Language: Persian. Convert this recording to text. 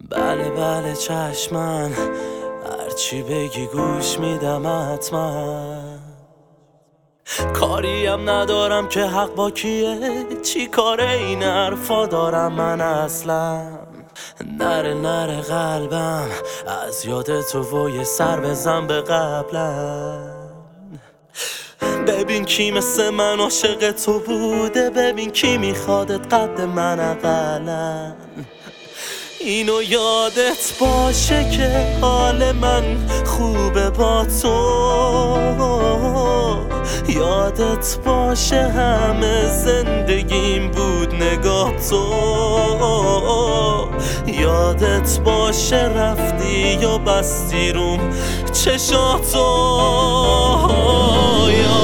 بله بله چشمن، هرچی بگی گوش میدم حتما. کاریم ندارم که حق با کیه، چی کار این حرفا دارم من اصلا. نره قلبم از یاد تو و یه سر بزن به قبلم. ببین کی مثل من عاشق تو بوده، ببین کی میخوادت قد من اقلن. اینو یادت باشه که حال من خوبه با تو، یادت باشه همه زندگیم بود نگاه تو، یادت باشه رفتی یا بستی روم چشاتو.